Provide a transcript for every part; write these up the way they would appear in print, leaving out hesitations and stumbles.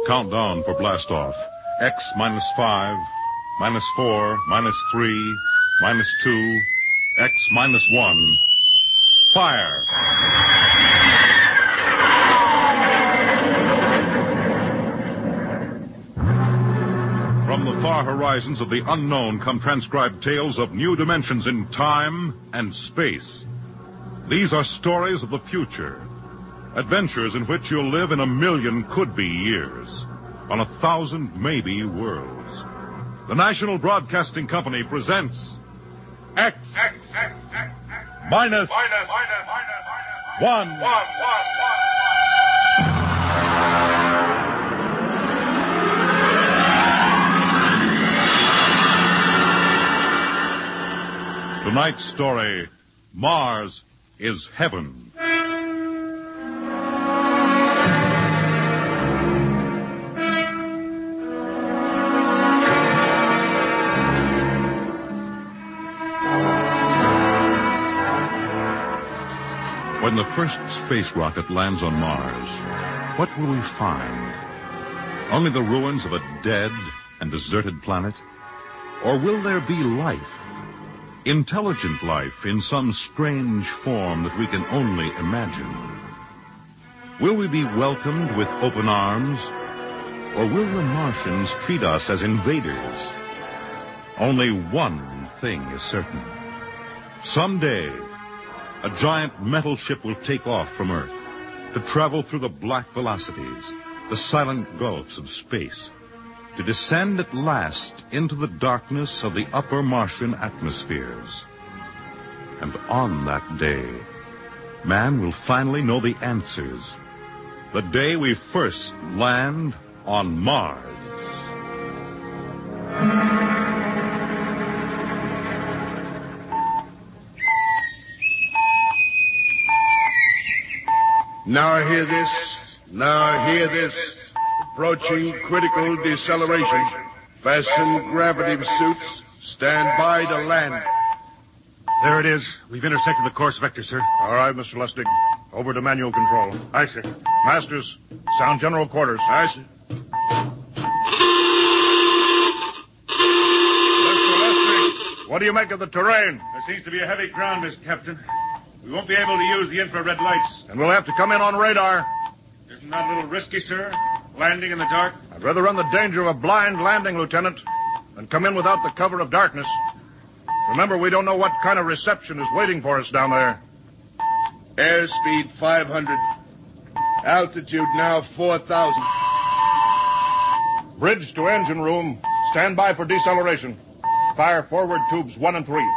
countdown for blastoff. X minus 5, minus 4, minus 3, minus 2, X minus 1. Fire! From the far horizons of the unknown come transcribed tales of new dimensions in time and space. These are stories of the future. Adventures in which you'll live in 1,000,000 could-be years. On 1,000 maybe worlds. The National Broadcasting Company presents X minus 1. Tonight's story, Mars is Heaven. When the first space rocket lands on Mars, what will we find? Only the ruins of a dead and deserted planet? Or will there be life? Intelligent life in some strange form that we can only imagine? Will we be welcomed with open arms? Or will the Martians treat us as invaders? Only one thing is certain. Someday, a giant metal ship will take off from Earth to travel through the black velocities, the silent gulfs of space, to descend at last into the darkness of the upper Martian atmospheres. And on that day, man will finally know the answers. The day we first land on Mars. Now hear this. Now hear this. Approaching critical deceleration. Fasten gravity suits. Stand by to land. There it is. We've intersected the course vector, sir. All right, Mr. Lustig. Over to manual control. Aye, sir. Masters, sound general quarters. Aye, sir. Mr. Lustig, what do you make of the terrain? There seems to be a heavy ground, Mr. Captain. We won't be able to use the infrared lights. And we'll have to come in on radar. Isn't that a little risky, sir? Landing in the dark? I'd rather run the danger of a blind landing, Lieutenant, than come in without the cover of darkness. Remember, we don't know what kind of reception is waiting for us down there. Airspeed 500. Altitude now 4,000. Bridge to engine room. Stand by for deceleration. Fire forward tubes 1 and 3.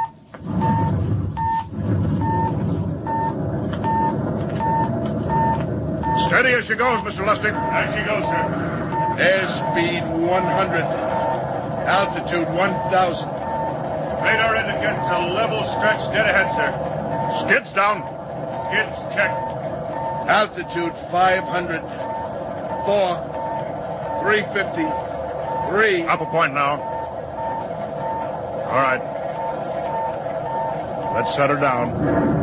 Steady as she goes, Mr. Lustig. As she goes, sir. Airspeed 100. Altitude 1,000. Radar indicates a level stretch dead ahead, sir. Skids down. Skids checked. Altitude 500. 4. 350. 3. Up a point now. All right. Let's set her down.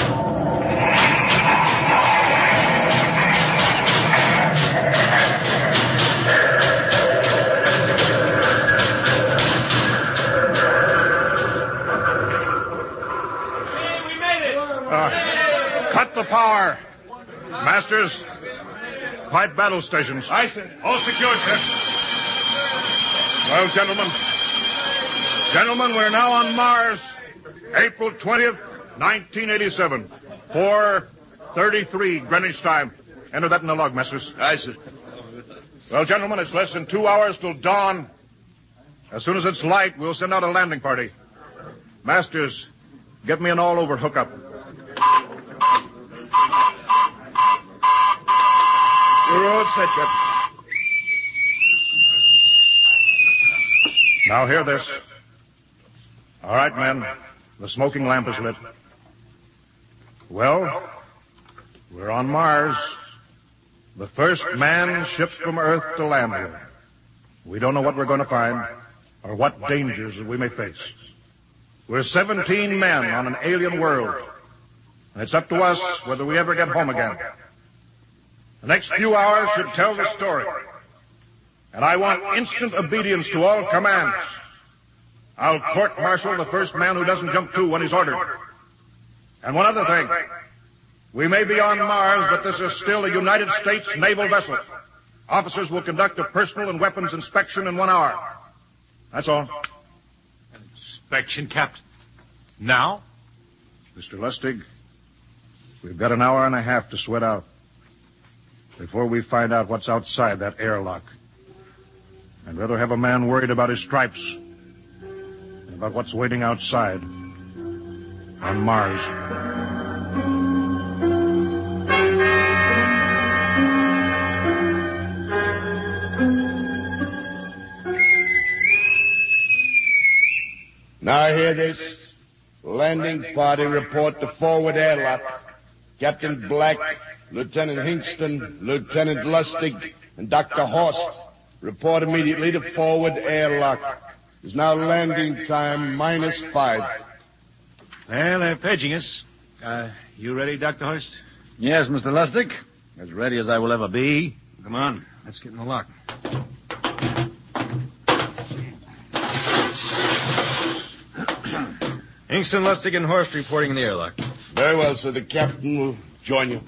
Cut the power. Masters, pipe battle stations. Aye, sir. All secured, sir. Well, gentlemen, we're now on Mars, April 20th, 1987, 4:33 Greenwich time. Enter that in the log, Masters. Aye, sir. Well, gentlemen, it's less than 2 hours till dawn. As soon as it's light, we'll send out a landing party. Masters, get me an all-over hookup. You're all set, Captain. Now hear this. All right, men. The smoking lamp is lit. Well, we're on Mars. The first man shipped from Earth to land here. We don't know what we're going to find or what dangers that we may face. We're 17 men on an alien world. And it's up to us whether we ever get home again. The next few hours should tell the story. And I want instant obedience to all commands. I'll court-martial the first man who doesn't jump to when he's ordered. And one other thing. We may be on Mars, but this is still a United States naval vessel. Officers will conduct a personal and weapons inspection in 1 hour. That's all. An inspection, Captain? Now? Mr. Lustig, we've got an hour and a half to sweat out before we find out what's outside that airlock. I'd rather have a man worried about his stripes than about what's waiting outside on Mars. Now hear this. Landing party report to forward airlock. Captain Black, Lieutenant Hingston, Lieutenant Lustig, and Dr. Horst report immediately to forward airlock. It's now landing time -5. Well, they're paging us. You ready, Dr. Horst? Yes, Mr. Lustig. As ready as I will ever be. Come on. Let's get in the lock. Hingston, Lustig, and Horst reporting in the airlock. Very well, sir. The captain will join you.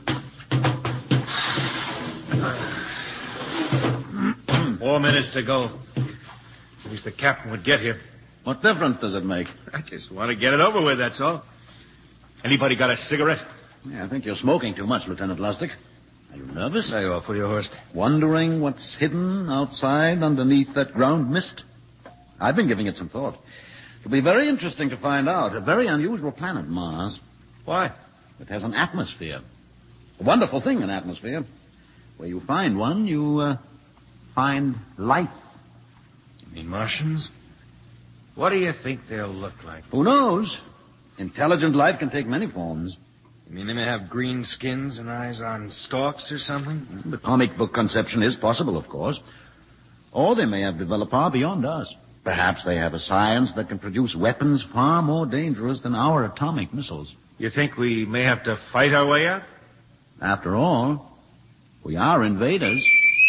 4 minutes to go. At least the captain would get here. What difference does it make? I just want to get it over with, that's all. Anybody got a cigarette? Yeah, I think you're smoking too much, Lieutenant Lustig. Are you nervous? Lay off, will you, Horst? Wondering what's hidden outside underneath that ground mist? I've been giving it some thought. It'll be very interesting to find out. A very unusual planet, Mars. Why? It has an atmosphere. A wonderful thing, an atmosphere. Where you find one, you find life. You mean Martians? What do you think they'll look like? Who knows? Intelligent life can take many forms. You mean they may have green skins and eyes on stalks or something? The comic book conception is possible, of course. Or they may have developed far beyond us. Perhaps they have a science that can produce weapons far more dangerous than our atomic missiles. You think we may have to fight our way out? After all, we are invaders.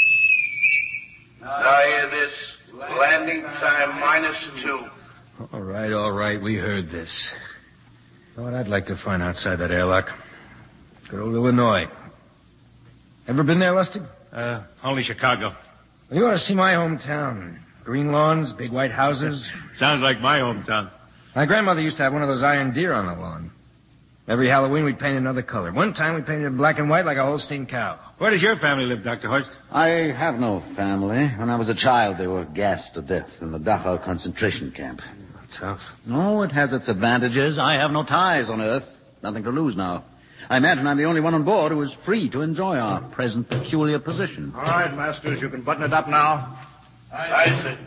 Now hear this. Landing time -2. All right. We heard this. You know what I'd like to find outside that airlock? Good old Illinois. Ever been there, Lustig? Only Chicago. Well, you ought to see my hometown. Green lawns, big white houses. Sounds like my hometown. My grandmother used to have one of those iron deer on the lawn. Every Halloween we'd paint another color. One time we painted it black and white like a Holstein cow. Where does your family live, Dr. Horst? I have no family. When I was a child, they were gassed to death in the Dachau concentration camp. Tough. No, it has its advantages. I have no ties on Earth. Nothing to lose now. I imagine I'm the only one on board who is free to enjoy our present peculiar position. All right, Masters, you can button it up now. Aye, sir.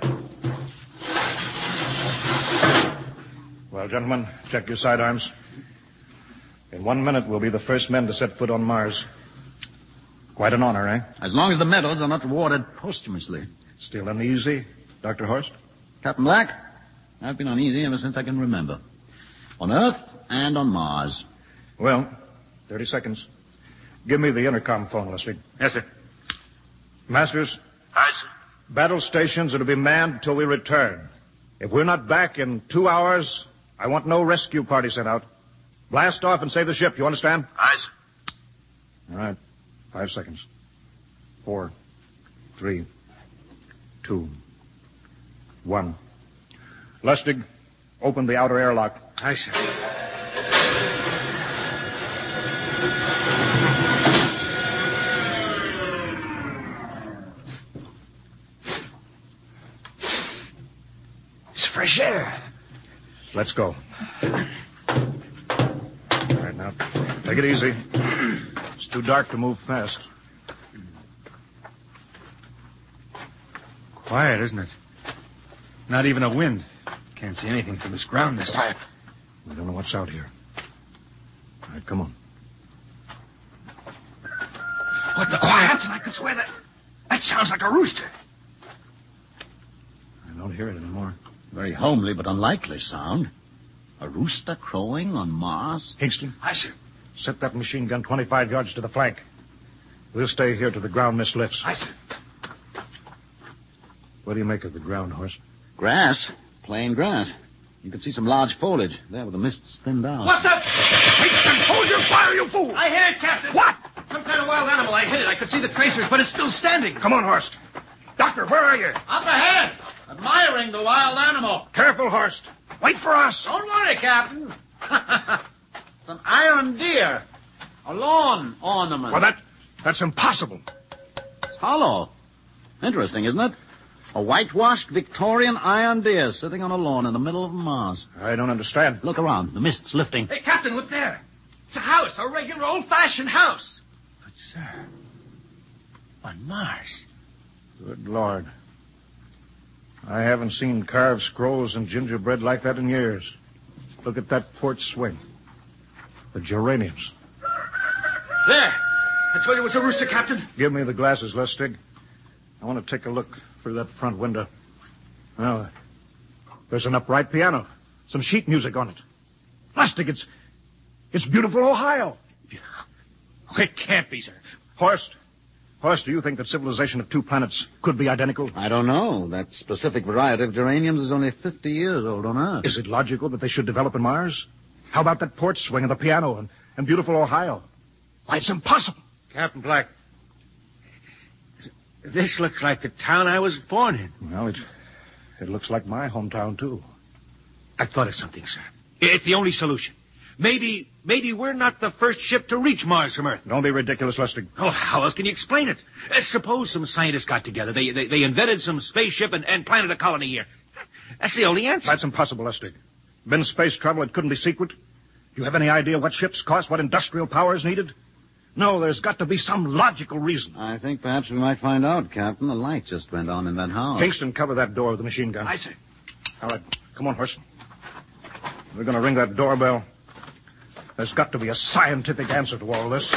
Well, gentlemen, check your sidearms. In 1 minute, we'll be the first men to set foot on Mars. Quite an honor, eh? As long as the medals are not rewarded posthumously. Still uneasy, Dr. Horst? Captain Black, I've been uneasy ever since I can remember. On Earth and on Mars. Well, 30 seconds. Give me the intercom phone, Lustig. Yes, sir. Masters? Aye, sir. Battle stations are to be manned till we return. If we're not back in 2 hours, I want no rescue party sent out. Blast off and save the ship, you understand? Aye, sir. All right. 5 seconds. 4, 3, 2, 1. Lustig, open the outer airlock. Aye, sir. It's fresh air. Let's go. All right, now, take it easy. It's too dark to move fast. Quiet, isn't it? Not even a wind. Can't see anything from this ground this time. We don't know what's out here. All right, come on. What the Captain, I could swear that sounds like a rooster. I don't hear it anymore. Very homely but unlikely sound. A rooster crowing on Mars? Hingston, Aye, sir. set that machine gun 25 yards to the flank. We'll stay here till the ground mist lifts. Aye, sir. What do you make of the ground, Horst? Grass. Plain grass. You can see some large foliage there where the mist's thinned out. What the? Hold your fire, you fool! I hit it, Captain. What? Some kind of wild animal. I hit it. I could see the tracers, but it's still standing. Come on, Horst. Doctor, where are you? Up ahead. Admiring the wild animal. Careful, Horst. Wait for us. Don't worry, Captain. It's an iron deer. A lawn ornament. Well, that's impossible. It's hollow. Interesting, isn't it? A whitewashed Victorian iron deer sitting on a lawn in the middle of Mars. I don't understand. Look around. The mist's lifting. Hey, Captain, look there. It's a house, a regular old-fashioned house. But, sir, on Mars. Good Lord. I haven't seen carved scrolls and gingerbread like that in years. Look at that porch swing. The geraniums. There. I told you it was a rooster, Captain. Give me the glasses, Lustig. I want to take a look through that front window. Well, there's an upright piano. Some sheet music on it. Lustig, it's beautiful Ohio. It can't be, sir. Horst, do you think that civilization of two planets could be identical? I don't know. That specific variety of geraniums is only 50 years old on Earth. Is it logical that they should develop in Mars? How about that porch swing and the piano and beautiful Ohio? Why, it's impossible. Captain Black, this looks like the town I was born in. Well, it looks like my hometown, too. I've thought of something, sir. It's the only solution. Maybe we're not the first ship to reach Mars from Earth. Don't be ridiculous, Lustig. Oh, how else can you explain it? Suppose some scientists got together. They invented some spaceship and planted a colony here. That's the only answer. That's impossible, Lustig. Been space travel, it couldn't be secret. Do you have any idea what ships cost, what industrial power is needed? No, there's got to be some logical reason. I think perhaps we might find out, Captain. The light just went on in that house. Kingston, cover that door with the machine gun. Aye, sir. All right, come on, Horst. We're going to ring that doorbell. There's got to be a scientific answer to all this.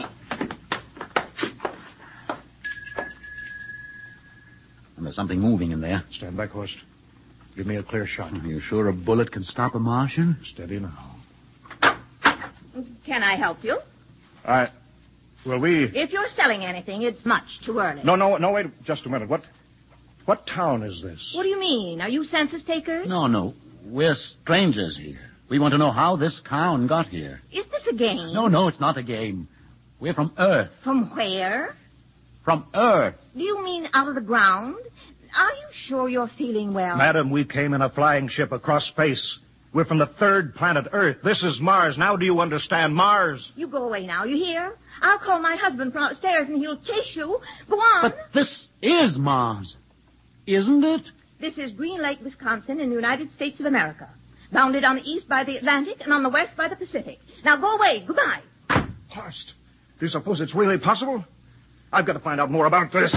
And there's something moving in there. Stand back, Horst. Give me a clear shot. Are you sure a bullet can stop a Martian? Steady now. Can I help you? Will we... If you're selling anything, it's much too early. No, wait just a minute. What town is this? What do you mean? Are you census takers? No. We're strangers here. We want to know how this town got here. Is this a game? No, it's not a game. We're from Earth. From where? From Earth. Do you mean out of the ground? Are you sure you're feeling well? Madam, we came in a flying ship across space. We're from the third planet, Earth. This is Mars. Now do you understand? Mars. You go away now, you hear? I'll call my husband from upstairs and he'll chase you. Go on. But this is Mars, isn't it? This is Green Lake, Wisconsin, in the United States of America. Bounded on the east by the Atlantic and on the west by the Pacific. Now go away. Goodbye. Horst, do you suppose it's really possible? I've got to find out more about this.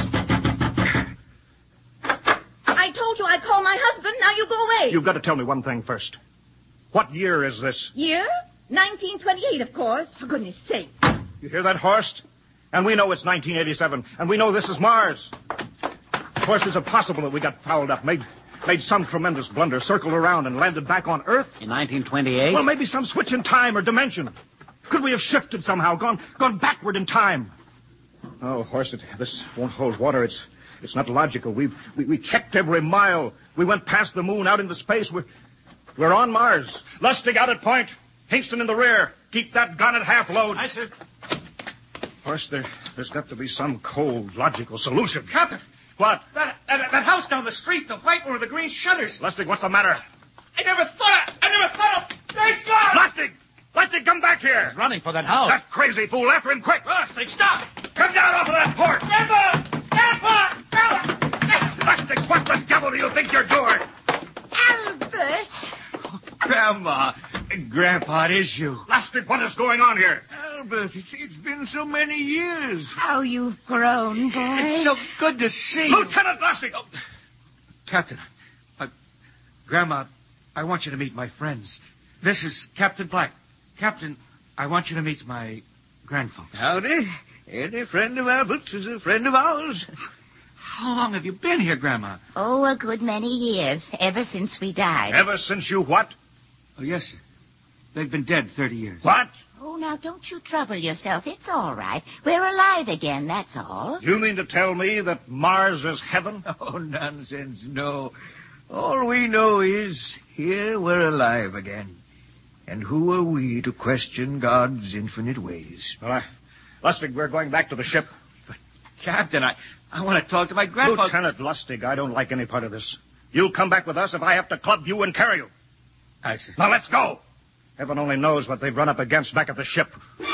I told you I'd call my husband. Now you go away. You've got to tell me one thing first. What year is this? Year? 1928, of course. For goodness sake. You hear that, Horst? And we know it's 1987, and we know this is Mars. Horst, is it possible that we got fouled up, made some tremendous blunder, circled around, and landed back on Earth? In 1928? Well, maybe some switch in time or dimension. Could we have shifted somehow, gone backward in time? Oh, Horst, this won't hold water. It's not logical. We checked every mile. We went past the moon, out into space. We're on Mars. Lustig out at point. Hingston in the rear. Keep that gun at half load. Aye, sir. First, there's got to be some cold, logical solution. Captain. What? That house down the street, the white one with the green shutters. Lustig, what's the matter? I never thought of... Thank God! Lustig, come back here. He's running for that house. That crazy fool, after him, quick. Lustig, stop! Come down off of that porch. Grandpa! Lustig, what the devil do you think you're doing? Albert! Grandma, Grandpa, it is you. Lustig, what is going on here? Albert, it's been so many years. How you've grown, boy. It's so good to see you. Lieutenant Lustig! Oh, Captain, Grandma, I want you to meet my friends. This is Captain Black. Captain, I want you to meet my grandfolks. Howdy. Any friend of Albert's is a friend of ours. How long have you been here, Grandma? Oh, a good many years, ever since we died. Ever since you what? Oh, yes, sir. They've been dead 30 years. What? Oh, now, don't you trouble yourself. It's all right. We're alive again, that's all. You mean to tell me that Mars is heaven? Oh, nonsense, no. All we know is here we're alive again. And who are we to question God's infinite ways? Well, Lustig, we're going back to the ship. But, Captain, I want to talk to my grandpa. Lieutenant Lustig, I don't like any part of this. You'll come back with us if I have to club you and carry you. I see. Now, let's go. Heaven only knows what they've run up against back at the ship.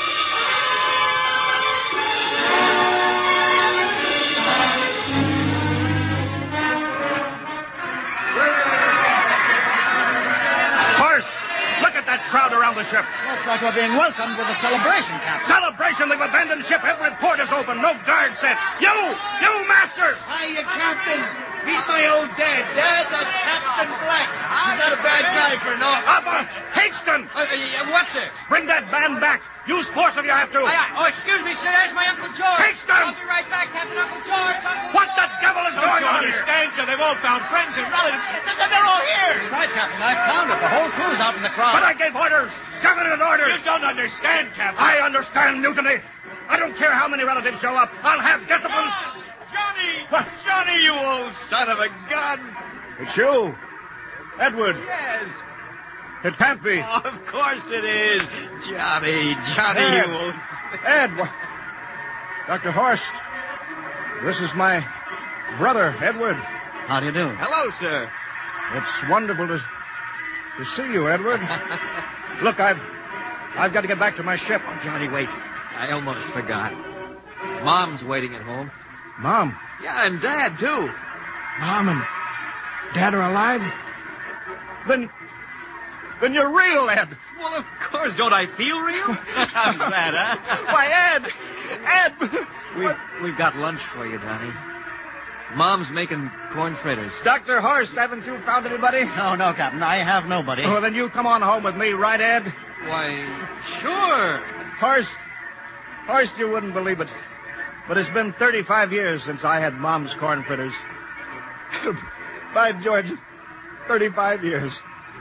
Crowd around the ship. Looks like we're being welcomed with a celebration, Captain. Celebration? They've abandoned ship. Every port is open. No guard set. You Masters! Hiya, Captain. Meet my old dad. Dad, that's Captain Black. He's not a bad guy for no. Hingston! What's it? Bring that band back. Use force if you have to. Excuse me, sir. There's my Uncle George. Hingston! I'll be right back, Captain. Uncle George. What the devil is going on here? Understand, sir. They've all found friends and relatives. They're all here. Right, Captain. I've counted. The whole crew's out in the crowd. But I gave orders. Definite orders. You don't understand, Captain. I understand mutiny. I don't care how many relatives show up. I'll have discipline. Johnny! What? Johnny, you old son of a gun! It's you. Edward. Yes. It can't be. Oh, of course it is. Johnny, Ed. you old... Ed. Dr. Horst. This is my brother, Edward. How do you do? Hello, sir. It's wonderful to see you, Edward. Look, I've got to get back to my ship. Oh, Johnny, wait. I almost forgot. Mom's waiting at home. Mom. Yeah, and Dad, too. Mom and Dad are alive? Then you're real, Ed. Well, of course. Don't I feel real? How's that, huh? Why, Ed! We've got lunch for you, Johnny. Mom's making corn fritters. Dr. Horst, haven't you found anybody? No, Captain. I have nobody. Well, then you come on home with me, right, Ed? Why, sure. Horst, you wouldn't believe it, but it's been 35 years since I had Mom's corn fritters. By George, 35 years.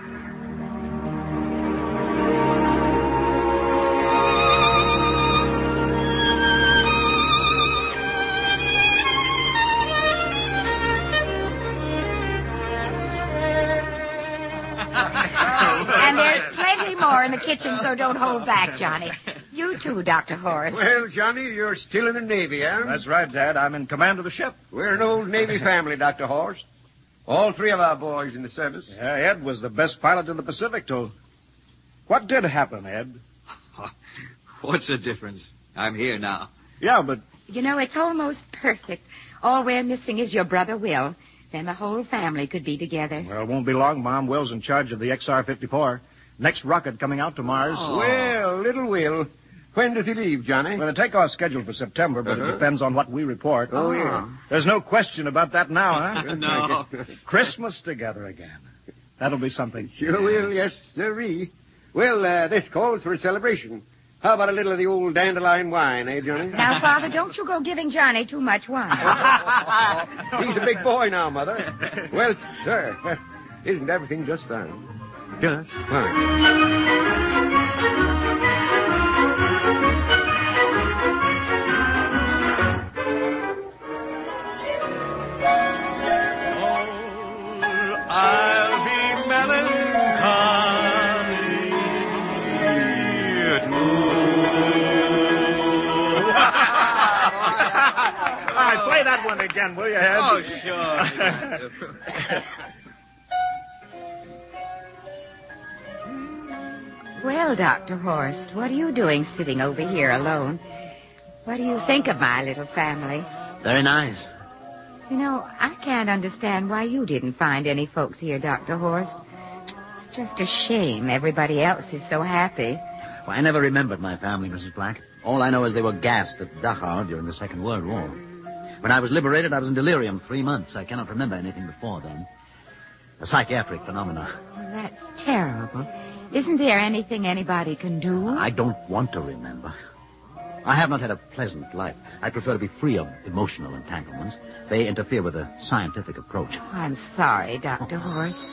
And there's plenty more in the kitchen, so don't hold back, Johnny. You too, Dr. Horst. Well, Johnny, you're still in the Navy, eh? That's right, Dad. I'm in command of the ship. We're an old Navy family, Dr. Horst. All three of our boys in the service. Yeah, Ed was the best pilot in the Pacific, till... What did happen, Ed? What's the difference? I'm here now. Yeah, but... You know, it's almost perfect. All we're missing is your brother Will. Then the whole family could be together. Well, it won't be long, Mom. Will's in charge of the XR-54. Next rocket coming out to Mars. Oh. Well, little Will. When does he leave, Johnny? Well, the takeoff's scheduled for September, but it depends on what we report. Oh, yeah. There's no question about that now, huh? No. Christmas together again. That'll be something. Sure will, yes, sirree. Well, this calls for a celebration. How about a little of the old dandelion wine, eh, Johnny? Now, Father, don't you go giving Johnny too much wine. He's a big boy now, Mother. Well, sir, isn't everything just fine? Just fine. I'll be melancholy All right, play that one again, will you, Ed? Oh, sure. Well, Dr. Horst, what are you doing sitting over here alone? What do you think of my little family? Very nice. You know, I can't understand why you didn't find any folks here, Dr. Horst. It's just a shame everybody else is so happy. Well, I never remembered my family, Mrs. Black. All I know is they were gassed at Dachau during the Second World War. When I was liberated, I was in delirium 3 months. I cannot remember anything before then. A psychiatric phenomenon. Well, that's terrible. Isn't there anything anybody can do? I don't want to remember. I have not had a pleasant life. I prefer to be free of emotional entanglements. They interfere with a scientific approach. I'm sorry, Dr. Horst.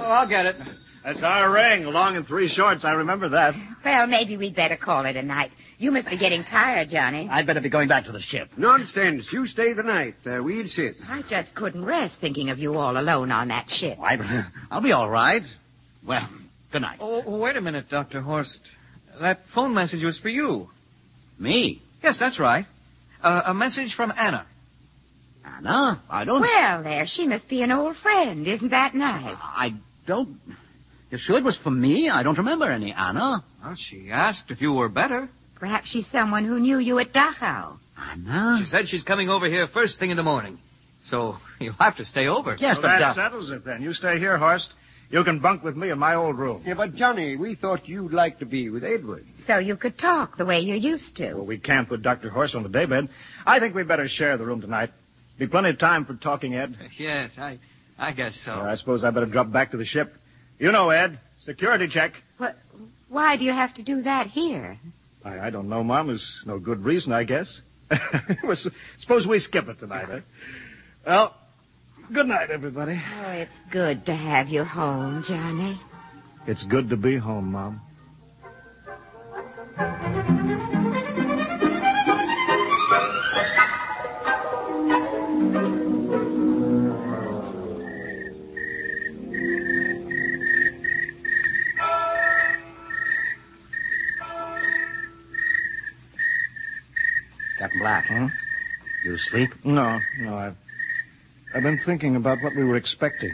I'll get it. That's our ring, long and 3 shorts. I remember that. Well, maybe we'd better call it a night. You must be getting tired, Johnny. I'd better be going back to the ship. Nonsense. You stay the night. We insist. I just couldn't rest thinking of you all alone on that ship. I'll be all right. Well, good night. Oh, wait a minute, Dr. Horst. That phone message was for you. Me? Yes, that's right. A message from Anna. Anna? I don't... Well, there, she must be an old friend. Isn't that nice? I don't... You sure it was for me? I don't remember any Anna. Well, she asked if you were better. Perhaps she's someone who knew you at Dachau. Anna? She said she's coming over here first thing in the morning. So you'll have to stay over. Yes, So but... that settles it, then. You stay here, Horst. You can bunk with me in my old room. Yeah, but, Johnny, we thought you'd like to be with Edward. So you could talk the way you used to. Well, we can't put Dr. Horst on the daybed. I think we'd better share the room tonight. Be plenty of time for talking, Ed. Yes, I guess so. I suppose I better drop back to the ship. You know, Ed, security check. What? Why do you have to do that here? I don't know, Mom. There's no good reason, I guess. Well, suppose we skip it tonight, eh? Well, good night, everybody. Oh, it's good to have you home, Johnny. It's good to be home, Mom. Captain Black. Huh? You asleep? No. I've been thinking about what we were expecting.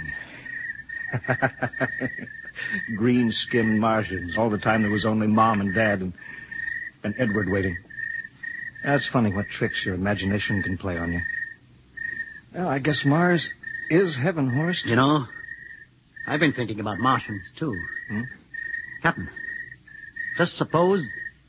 Green-skinned Martians. All the time there was only Mom and Dad and Edward waiting. That's funny what tricks your imagination can play on you. Well, I guess Mars is heaven, Horst. You know, I've been thinking about Martians, too. Captain, just suppose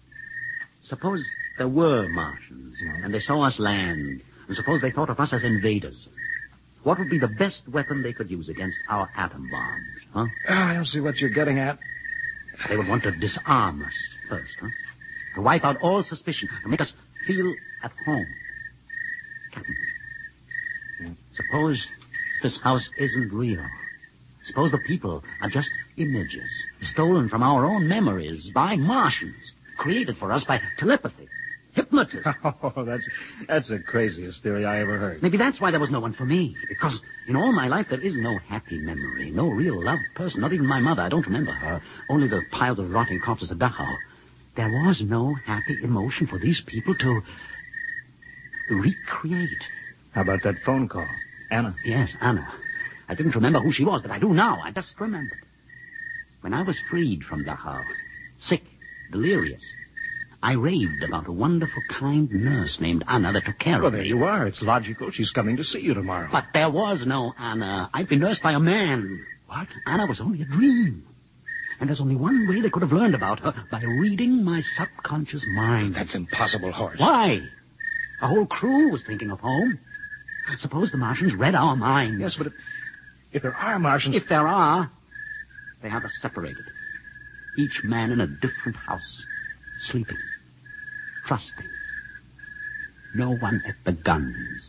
there were Martians, and they saw us land, and suppose they thought of us as invaders. What would be the best weapon they could use against our atom bombs, huh? I don't see what you're getting at. They would want to disarm us first, huh? To wipe out all suspicion, to make us feel at home. Captain, suppose this house isn't real. Suppose the people are just images, stolen from our own memories by Martians, created for us by telepathy, hypnotism. Oh, that's the craziest theory I ever heard. Maybe that's why there was no one for me, because in all my life there is no happy memory, no real loved person, not even my mother. I don't remember her, only the piles of rotting corpses at Dachau. There was no happy emotion for these people to recreate. How about that phone call? Anna? Yes, Anna. I didn't remember who she was, but I do now. I just remembered. When I was freed from Dachau, sick, delirious, I raved about a wonderful, kind nurse named Anna that took care of me. Well, there you are. It's logical. She's coming to see you tomorrow. But there was no Anna. I'd been nursed by a man. What? Anna was only a dream. And there's only one way they could have learned about her, by reading my subconscious mind. That's impossible, Horst. Why? The whole crew was thinking of home. Suppose the Martians read our minds. Yes, but if there are Martians... If there are, they have us separated. Each man in a different house, sleeping, trusting. No one at the guns.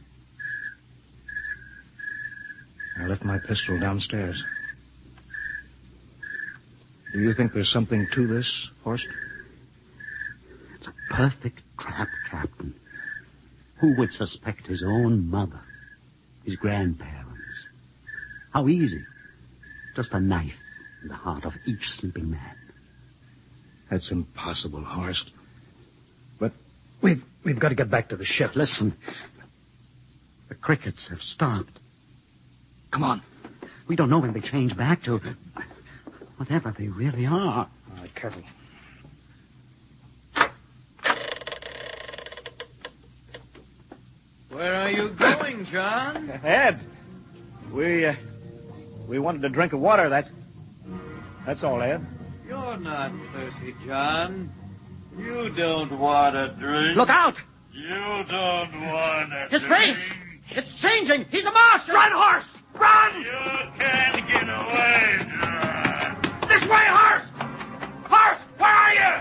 I left my pistol downstairs. Do you think there's something to this, Horst? It's a perfect trap, Captain. Who would suspect his own mother, his grandparents? How easy. Just a knife in the heart of each sleeping man. That's impossible, Horst. But we've got to get back to the ship. Listen. The crickets have stopped. Come on. We don't know when they change back to whatever they really are. All right, careful. Where are you going, John? Ed, we wanted a drink of water. That's all, Ed. You're not thirsty, John. You don't want a drink. Look out! You don't want a His drink. face! It's changing! He's a Martian! Run, horse! Run! You can't get away, John. This way, horse! Horse, where are you?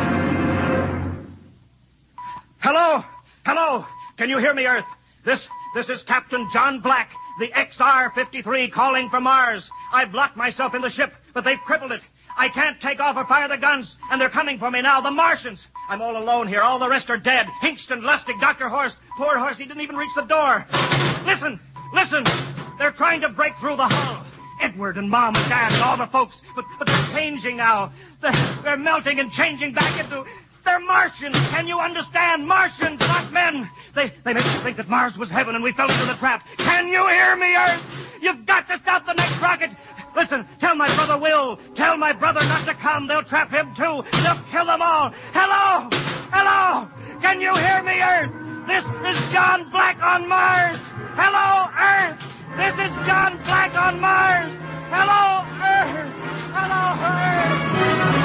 Hello? Hello? Can you hear me, Earth? This This is Captain John Black, the XR-53 calling from Mars. I've locked myself in the ship, but they've crippled it. I can't take off or fire the guns, and they're coming for me now, the Martians. I'm all alone here. All the rest are dead. Hinkston, Lustig, Dr. Horst. Poor Horst, he didn't even reach the door. Listen! They're trying to break through the hull. Edward and Mom and Dad and all the folks, but they're changing now. They're melting and changing back into... They're Martians. Can you understand? Martians, not men. They make you think that Mars was heaven and we fell into the trap. Can you hear me, Earth? You've got to stop the next rocket. Listen, tell my brother Will. Tell my brother not to come. They'll trap him, too. They'll kill them all. Hello? Can you hear me, Earth? This is John Black on Mars. Hello, Earth. This is John Black on Mars. Hello, Earth. Hello, Earth.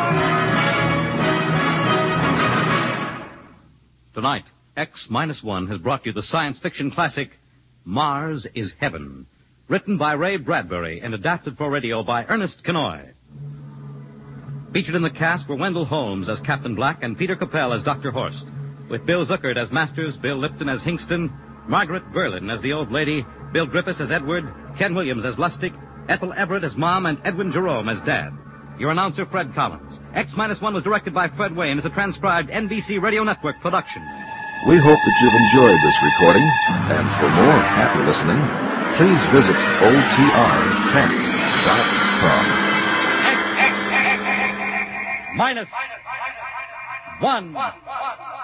Tonight, X-1 has brought you the science fiction classic, Mars is Heaven, written by Ray Bradbury and adapted for radio by Ernest Kenoy. Featured in the cast were Wendell Holmes as Captain Black and Peter Capell as Dr. Horst, with Bill Zuckert as Masters, Bill Lipton as Hinkston, Margaret Berlin as the old lady, Bill Griffiths as Edward, Ken Williams as Lustig, Ethel Everett as Mom, and Edwin Jerome as Dad. Your announcer, Fred Collins. X-1 was directed by Fred Wayne and is a transcribed NBC Radio Network production. We hope that you've enjoyed this recording, and for more happy listening, please visit otrcat.com. X-1.